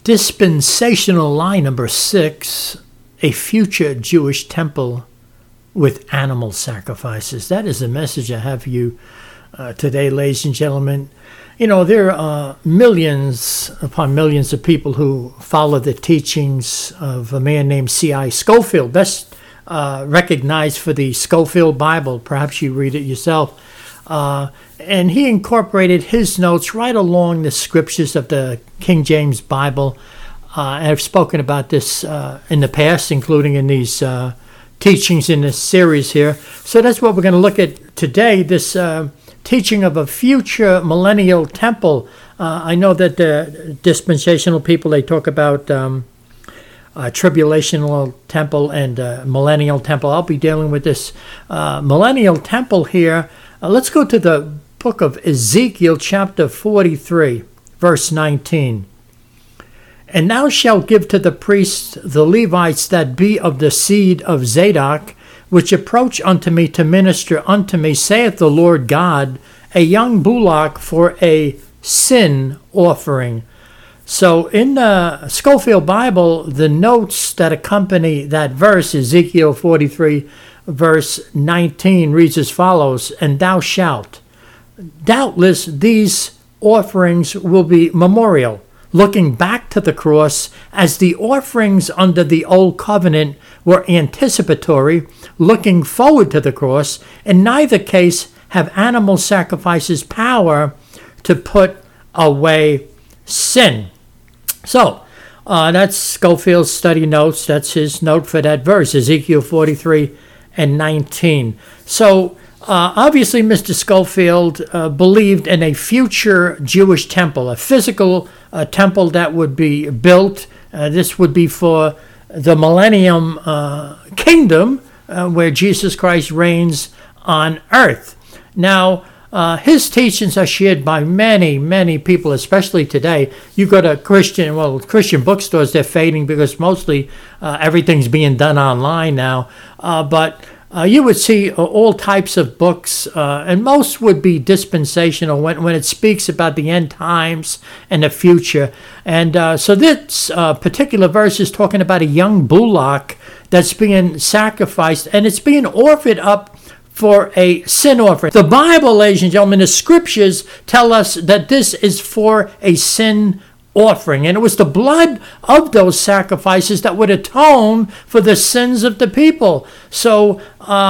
Dispensational lie number 6, a future Jewish temple with animal sacrifices. That is the message I have for you today, ladies and gentlemen. You know, there are millions upon millions of people who follow the teachings of a man named C.I. Scofield, best recognized for the Scofield Bible. Perhaps you read it yourself. And he incorporated his notes right along the scriptures of the King James Bible. I've spoken about this in the past, including in these teachings in this series here. So that's what we're going to look at today, this teaching of a future millennial temple. I know that the dispensational people, they talk about tribulational temple and millennial temple. I'll be dealing with this millennial temple here. Let's go to the book of Ezekiel, chapter 43, verse 19. And thou shalt give to the priests the Levites that be of the seed of Zadok, which approach unto me to minister unto me, saith the Lord God, a young bullock for a sin offering. So in the Scofield Bible, the notes that accompany that verse, Ezekiel 43, verse 19, reads as follows, and thou shalt. Doubtless these offerings will be memorial, looking back to the cross, as the offerings under the old covenant were anticipatory, looking forward to the cross. In neither case have animal sacrifices power to put away sin. So, that's Scofield's study notes. That's his note for that verse, Ezekiel 43 and 19. So, obviously, Mr. Scofield believed in a future Jewish temple, a physical temple that would be built. This would be for the millennium kingdom where Jesus Christ reigns on earth. Now, his teachings are shared by many, many people, especially today. You go to Christian bookstores, they're fading because mostly everything's being done online now. But you would see all types of books, and most would be dispensational when it speaks about the end times and the future. And so this particular verse is talking about a young bullock that's being sacrificed, and it's being offered up for a sin offering. The Bible, ladies and gentlemen, the scriptures tell us that this is for a sin offering. And it was the blood of those sacrifices that would atone for the sins of the people. So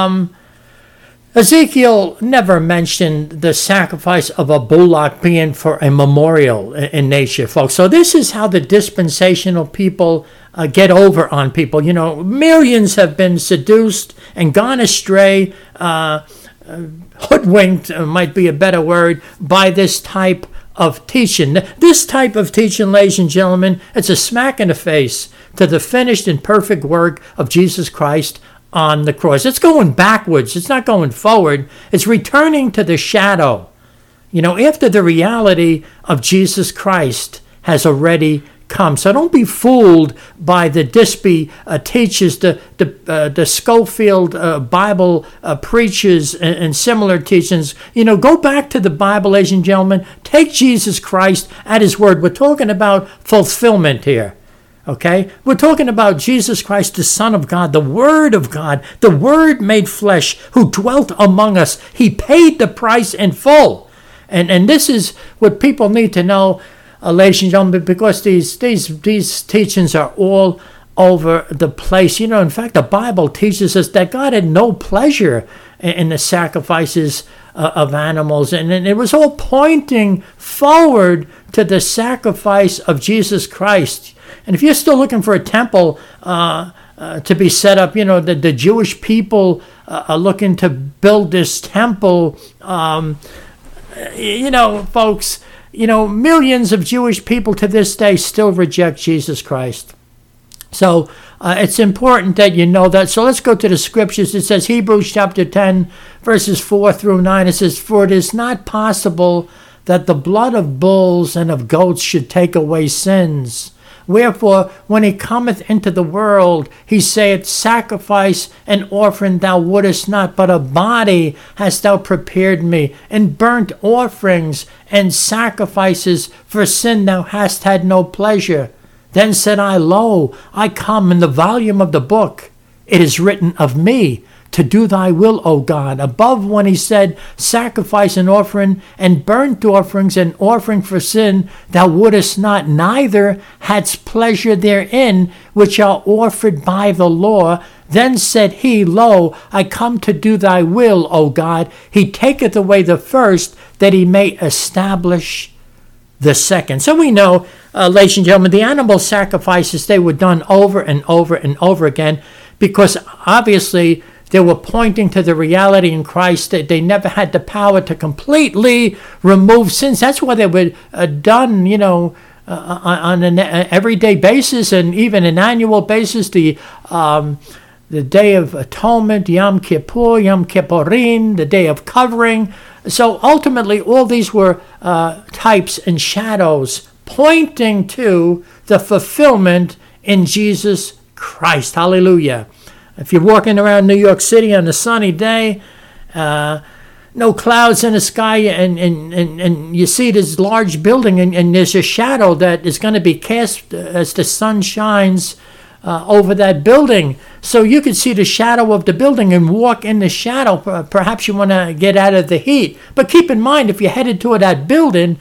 Ezekiel never mentioned the sacrifice of a bullock being for a memorial in nature, folks. So this is how the dispensational people get over on people. You know, millions have been seduced and gone astray, hoodwinked might be a better word, by this type of teaching. This type of teaching, ladies and gentlemen, it's a smack in the face to the finished and perfect work of Jesus Christ on the cross. It's going backwards. It's not going forward. It's returning to the shadow. You know, after the reality of Jesus Christ has already come. So don't be fooled by the Dispy teachers, the Scofield Bible preachers and similar teachings. You know, go back to the Bible, ladies and gentlemen. Take Jesus Christ at his word. We're talking about fulfillment here. Okay? We're talking about Jesus Christ, the Son of God, the Word of God, the Word made flesh, who dwelt among us. He paid the price in full. And this is what people need to know, ladies and gentlemen, because these teachings are all over the place. You know, in fact, the Bible teaches us that God had no pleasure in the sacrifices of animals. And it was all pointing forward to the sacrifice of Jesus Christ. And if you're still looking for a temple to be set up, you know, the Jewish people are looking to build this temple. You know, folks, you know, millions of Jewish people to this day still reject Jesus Christ. So it's important that you know that. So let's go to the scriptures. It says, Hebrews chapter 10, verses 4 through 9. It says, for it is not possible that the blood of bulls and of goats should take away sins. Wherefore, when he cometh into the world, he saith, sacrifice and offering thou wouldest not, but a body hast thou prepared me. And burnt offerings and sacrifices for sin thou hast had no pleasure. Then said I, Lo, I come. In the volume of the book it is written of me, to do thy will, O God. Above, when he said, Sacrifice and offering and burnt offerings and offering for sin, thou wouldest not, neither hadst pleasure therein, which are offered by the law. Then said he, Lo, I come to do thy will, O God. He taketh away the first, that he may establish the second. So we know, ladies and gentlemen, the animal sacrifices, they were done over and over and over again, because obviously they were pointing to the reality in Christ that they never had the power to completely remove sins. That's why they were done, on an everyday basis and even an annual basis. The Day of Atonement, Yom Kippur, Yom Kippurim, the Day of Covering. So ultimately, all these were types and shadows pointing to the fulfillment in Jesus Christ. Hallelujah. If you're walking around New York City on a sunny day, no clouds in the sky, and you see this large building, and there's a shadow that is going to be cast as the sun shines over that building. So you can see the shadow of the building and walk in the shadow. Perhaps you want to get out of the heat. But keep in mind, if you're headed toward that building,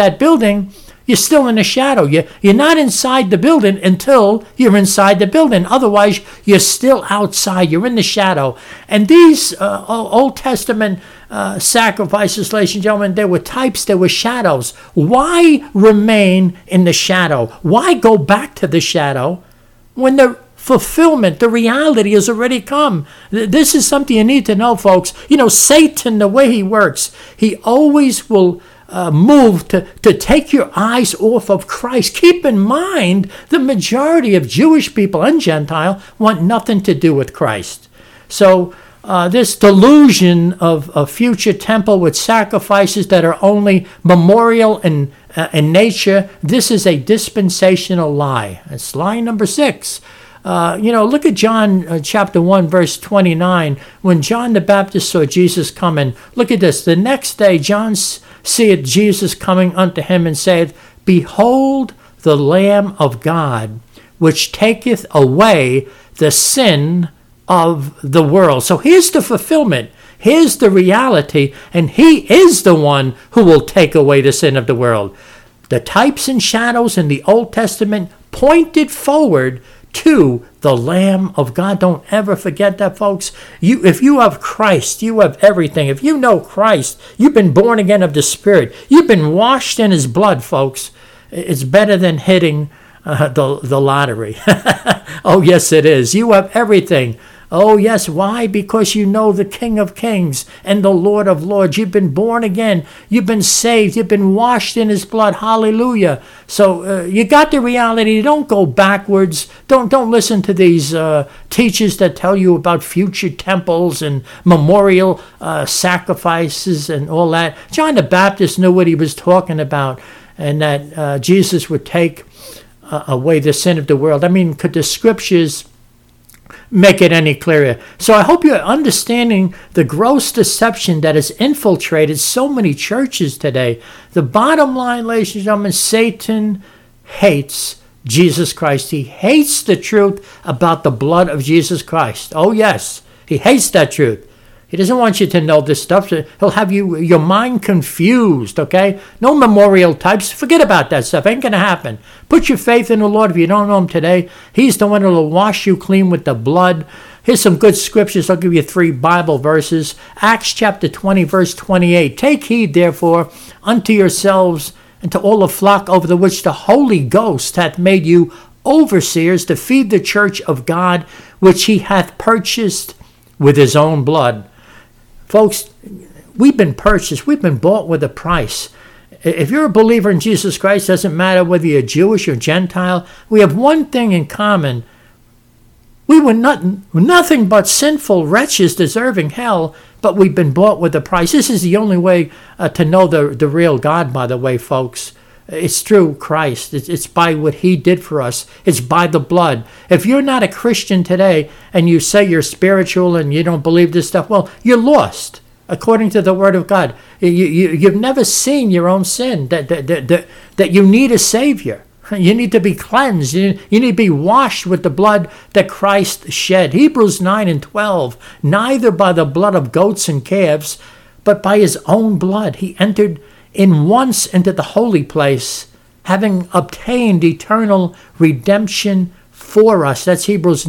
you're still in the shadow. You're not inside the building until you're inside the building. Otherwise, you're still outside. You're in the shadow. And these Old Testament sacrifices, ladies and gentlemen, they were types, they were shadows. Why remain in the shadow? Why go back to the shadow when the fulfillment, the reality has already come? This is something you need to know, folks. Satan, the way he works, he always will move to take your eyes off of Christ. Keep in mind, the majority of Jewish people and Gentile want nothing to do with Christ. So this delusion of a future temple with sacrifices that are only memorial in nature, this is a dispensational lie. It's lie number 6. Look at John chapter 1, verse 29. When John the Baptist saw Jesus coming, look at this. The next day, John seeth Jesus coming unto him, and saith, Behold the Lamb of God, which taketh away the sin of the world. So here's the fulfillment. Here's the reality, and he is the one who will take away the sin of the world. The types and shadows in the Old Testament pointed forward to the Lamb of God. Don't ever forget that, folks. If you have Christ, you have everything. If you know Christ, you've been born again of the Spirit. You've been washed in his blood, folks. It's better than hitting the lottery. Oh, yes, it is. You have everything. Oh, yes. Why? Because you know the King of Kings and the Lord of Lords. You've been born again. You've been saved. You've been washed in his blood. Hallelujah. So you got the reality. Don't go backwards. Don't listen to these teachers that tell you about future temples and memorial sacrifices and all that. John the Baptist knew what he was talking about, and that Jesus would take away the sin of the world. I mean, could the scriptures make it any clearer? So I hope you're understanding the gross deception that has infiltrated so many churches today. The bottom line, ladies and gentlemen, Satan hates Jesus Christ. He hates the truth about the blood of Jesus Christ. Oh, yes, he hates that truth. He doesn't want you to know this stuff. He'll have your mind confused, okay? No memorial types. Forget about that stuff. Ain't going to happen. Put your faith in the Lord. If you don't know him today, he's the one who will wash you clean with the blood. Here's some good scriptures. I'll give you 3 Bible verses. Acts chapter 20, verse 28. Take heed, therefore, unto yourselves and to all the flock over the which the Holy Ghost hath made you overseers, to feed the church of God, which he hath purchased with his own blood. Folks, we've been purchased. We've been bought with a price. If you're a believer in Jesus Christ, it doesn't matter whether you're Jewish or Gentile, we have one thing in common. We were nothing but sinful wretches deserving hell, but we've been bought with a price. This is the only way to know the real God, by the way, folks. It's through Christ. It's by what he did for us. It's by the blood. If you're not a Christian today and you say you're spiritual and you don't believe this stuff, well, you're lost according to the word of God. You've never seen your own sin, that you need a Savior. You need to be cleansed. You need to be washed with the blood that Christ shed. Hebrews 9:12, neither by the blood of goats and calves, but by his own blood. He entered in once into the holy place, having obtained eternal redemption for us. That's Hebrews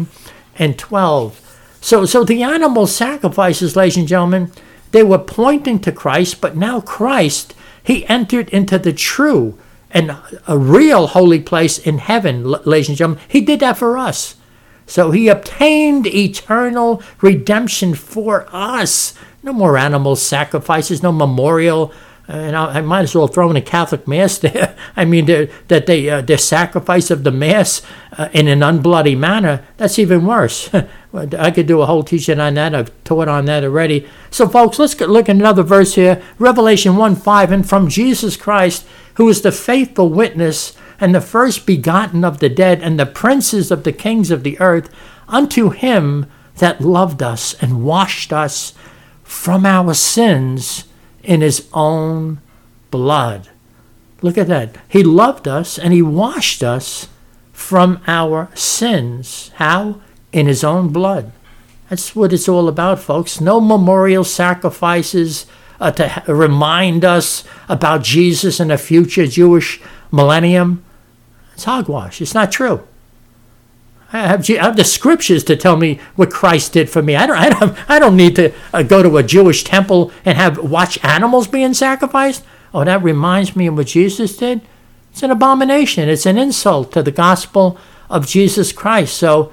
9:12. So the animal sacrifices, ladies and gentlemen, they were pointing to Christ, but now Christ, he entered into the true and a real holy place in heaven, ladies and gentlemen. He did that for us. So he obtained eternal redemption for us. No more animal sacrifices, no memorial. And I might as well throw in a Catholic Mass there. I mean, their sacrifice of the Mass in an unbloody manner, that's even worse. I could do a whole teaching on that. I've taught on that already. So, folks, let's look at another verse here. Revelation 1:5, and from Jesus Christ, who is the faithful witness and the first begotten of the dead and the princes of the kings of the earth, unto him that loved us and washed us from our sins in his own blood. Look at that. He loved us and he washed us from our sins. How? In his own blood. That's what it's all about, folks. No memorial sacrifices to remind us about Jesus and a future Jewish millennium. It's hogwash. It's not true. I have the scriptures to tell me what Christ did for me. I don't need to go to a Jewish temple and watch animals being sacrificed. Oh, that reminds me of what Jesus did. It's an abomination. It's an insult to the gospel of Jesus Christ. So,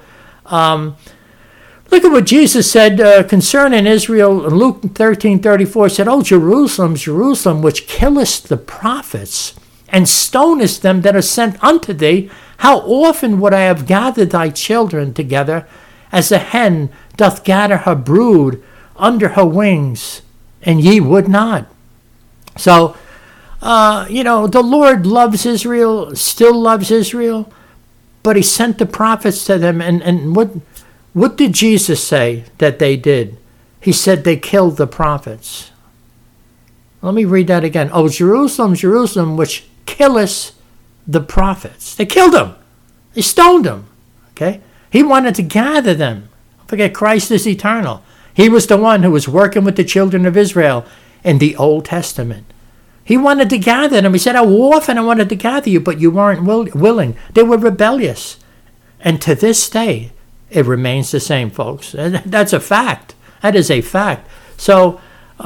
look at what Jesus said concerning Israel. Luke 13:34 said, "O Jerusalem, Jerusalem, which killest the prophets and stonest them that are sent unto thee, how often would I have gathered thy children together, as a hen doth gather her brood under her wings, and ye would not." So, the Lord loves Israel, still loves Israel, but he sent the prophets to them. And what did Jesus say that they did? He said they killed the prophets. Let me read that again. "O Jerusalem, Jerusalem, which killest the prophets." They killed them. They stoned them. Okay? He wanted to gather them. Don't forget, Christ is eternal. He was the one who was working with the children of Israel in the Old Testament. He wanted to gather them. He said, "How often I wanted to gather you, but you weren't willing." They were rebellious. And to this day, it remains the same, folks. That's a fact. That is a fact. So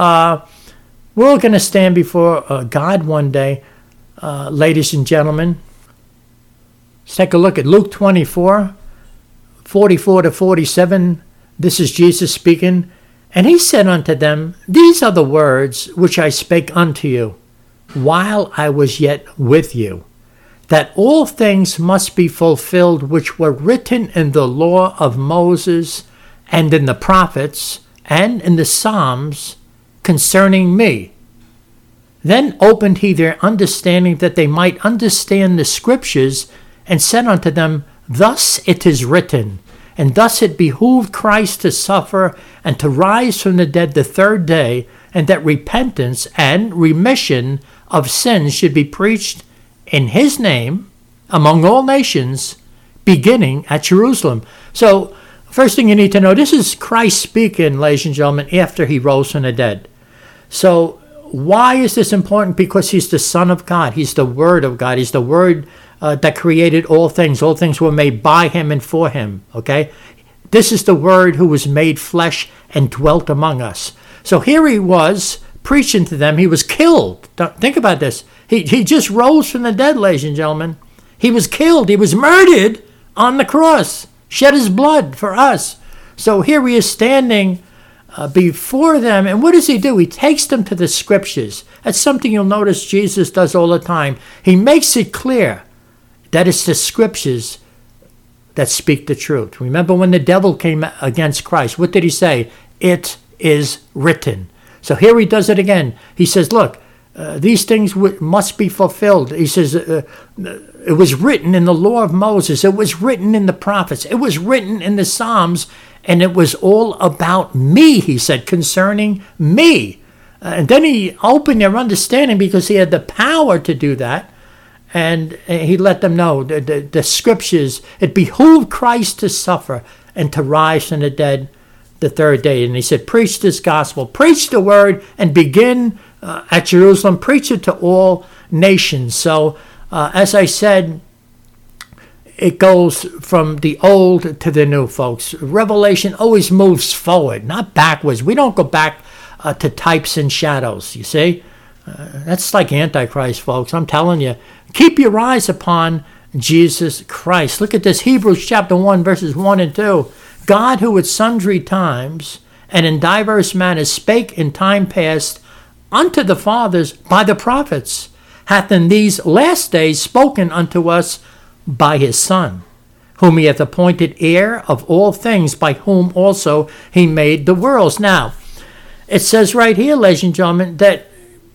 we're all going to stand before God one day, ladies and gentlemen. Let's take a look at Luke 24, 44 to 47. This is Jesus speaking. "And he said unto them, These are the words which I spake unto you, while I was yet with you, that all things must be fulfilled which were written in the law of Moses, and in the prophets, and in the Psalms, concerning me. Then opened he their understanding, that they might understand the scriptures, and said unto them, Thus it is written, and thus it behooved Christ to suffer, and to rise from the dead the third day, and that repentance and remission of sins should be preached in his name among all nations, beginning at Jerusalem." So, first thing you need to know, this is Christ speaking, ladies and gentlemen, after he rose from the dead. So, why is this important? Because he's the Son of God. He's the Word of God. He's the Word that created all things. All things were made by him and for him. Okay? This is the Word who was made flesh and dwelt among us. So here he was preaching to them. He was killed. Think about this. He just rose from the dead, ladies and gentlemen. He was killed. He was murdered on the cross. Shed his blood for us. So here he is standing before them. And what does he do? He takes them to the scriptures. That's something you'll notice Jesus does all the time. He makes it clear that it's the scriptures that speak the truth. Remember when the devil came against Christ, what did he say? It is written. So here he does it again. He says, look, these things must be fulfilled. He says, it was written in the law of Moses. It was written in the prophets. It was written in the Psalms. And it was all about me, he said, concerning me. And then he opened their understanding, because he had the power to do that. And he let them know the scriptures, it behooved Christ to suffer and to rise from the dead the third day. And he said, preach this gospel, preach the word, and begin at Jerusalem, preach it to all nations. So as I said, it goes from the old to the new, folks. Revelation always moves forward, not backwards. We don't go back to types and shadows, you see. That's like Antichrist, folks. I'm telling you. Keep your eyes upon Jesus Christ. Look at this, Hebrews chapter 1, verses 1 and 2. God, who at sundry times and in diverse manners spake in time past unto the fathers by the prophets, hath in these last days spoken unto us by his Son, whom he hath appointed heir of all things, by whom also he made the worlds. Now, it says right here, ladies and gentlemen, that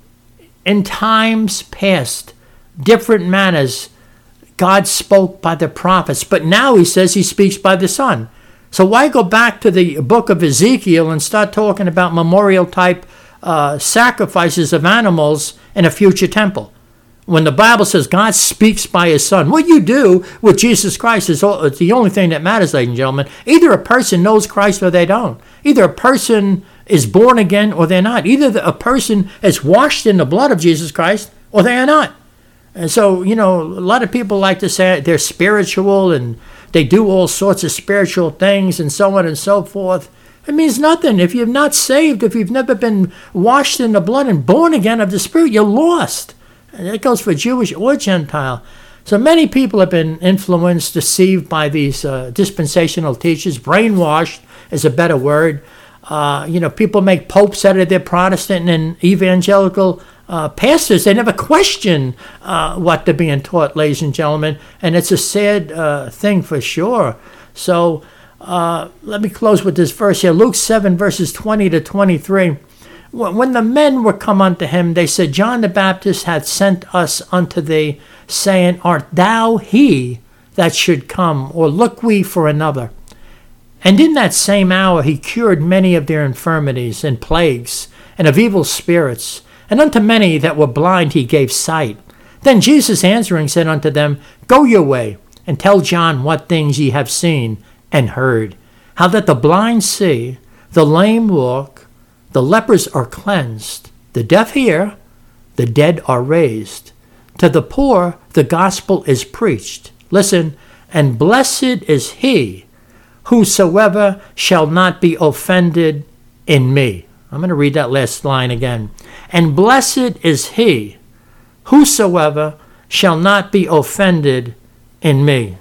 in times past, different manners, God spoke by the prophets, but now he says he speaks by the Son. So why go back to the book of Ezekiel and start talking about memorial type sacrifices of animals in a future temple, when the Bible says God speaks by his Son? What you do with Jesus Christ is it's the only thing that matters, ladies and gentlemen. Either a person knows Christ or they don't. Either a person is born again or they're not. Either a person is washed in the blood of Jesus Christ or they are not. And so, a lot of people like to say they're spiritual and they do all sorts of spiritual things and so on and so forth. It means nothing. If you're not saved, if you've never been washed in the blood and born again of the Spirit, you're lost. And that goes for Jewish or Gentile. So many people have been influenced, deceived by these dispensational teachers. Brainwashed is a better word. People make popes out of their Protestant and evangelical pastors. They never question what they're being taught, ladies and gentlemen. And it's a sad thing for sure. So let me close with this verse here. Luke 7, verses 20 to 23. When the men were come unto him, they said, John the Baptist hath sent us unto thee, saying, art thou he that should come, or look we for another? And in that same hour he cured many of their infirmities and plagues, and of evil spirits, and unto many that were blind he gave sight. Then Jesus answering said unto them, go your way, and tell John what things ye have seen and heard, how that the blind see, the lame walk, the lepers are cleansed, the deaf hear, the dead are raised. To the poor the gospel is preached. Listen, and blessed is he whosoever shall not be offended in me. I'm going to read that last line again. And blessed is he whosoever shall not be offended in me.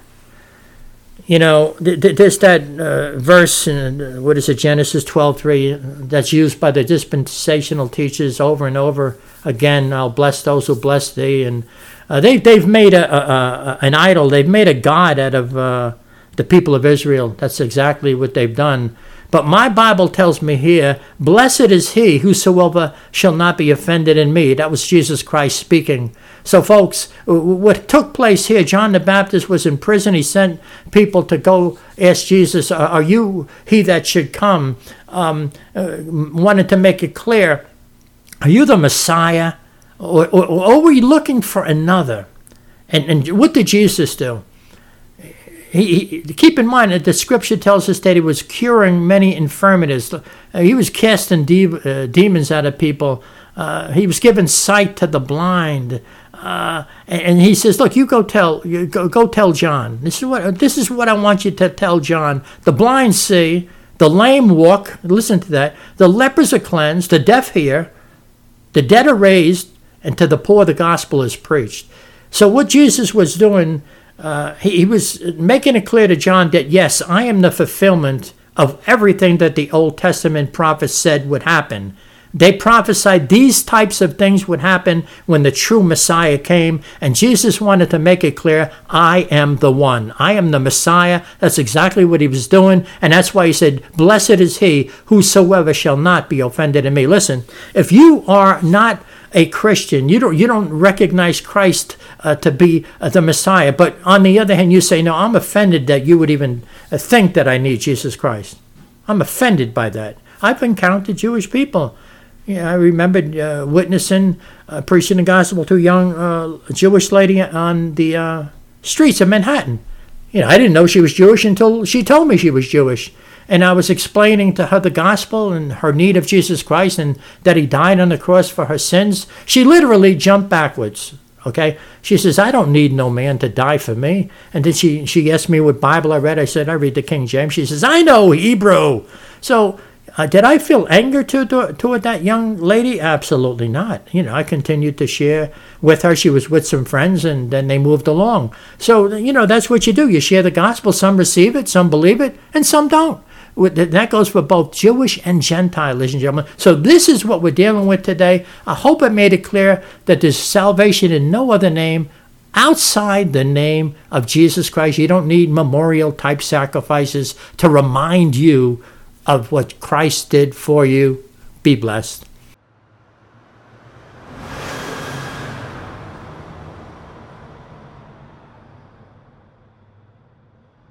There's that verse in, Genesis 12:3, that's used by the dispensational teachers over and over again. I'll bless those who bless thee. And they've made an idol. They've made a god out of the people of Israel. That's exactly what they've done. But my Bible tells me here, blessed is he whosoever shall not be offended in me. That was Jesus Christ speaking. So folks, what took place here, John the Baptist was in prison. He sent people to go ask Jesus, are you he that should come? Wanted to make it clear, are you the Messiah? Or were you looking for another? And what did Jesus do? He keep in mind that the scripture tells us that he was curing many infirmities. He was casting demons out of people. He was giving sight to the blind. And he says, look, you go tell John. This is what I want you to tell John. The blind see, the lame walk. Listen to that. The lepers are cleansed, the deaf hear, the dead are raised, and to the poor the gospel is preached. So what Jesus was doing, he was making it clear to John that, yes, I am the fulfillment of everything that the Old Testament prophets said would happen. They prophesied these types of things would happen when the true Messiah came, and Jesus wanted to make it clear, I am the one. I am the Messiah. That's exactly what he was doing, and that's why he said, blessed is he whosoever shall not be offended in me. Listen, if you are not a Christian, you don't recognize Christ to be the Messiah, but on the other hand, you say, no, I'm offended that you would even think that I need Jesus Christ. I'm offended by that. I've encountered Jewish people. Yeah, I remember witnessing, preaching the gospel to a young Jewish lady on the streets of Manhattan. I didn't know she was Jewish until she told me she was Jewish. And I was explaining to her the gospel and her need of Jesus Christ and that he died on the cross for her sins. She literally jumped backwards. Okay? She says, I don't need no man to die for me. And then she asked me what Bible I read. I said, I read the King James. She says, I know Hebrew. So did I feel anger toward that young lady? Absolutely not. I continued to share with her. She was with some friends, and then they moved along. So, that's what you do. You share the gospel. Some receive it, some believe it, and some don't. That goes for both Jewish and Gentile, ladies and gentlemen. So this is what we're dealing with today. I hope I made it clear that there's salvation in no other name outside the name of Jesus Christ. You don't need memorial-type sacrifices to remind you of what Christ did for you. Be blessed.